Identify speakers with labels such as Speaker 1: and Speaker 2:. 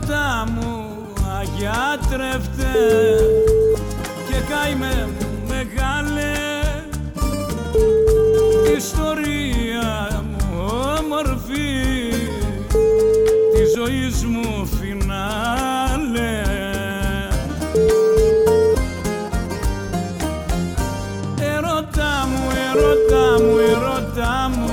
Speaker 1: Έρωτα μου αγιάτρευτε και καημέ μου μεγάλε, ιστορία μου όμορφη, τη ζωής μου φινάλε. Έρωτα μου, έρωτα μου, έρωτα μου,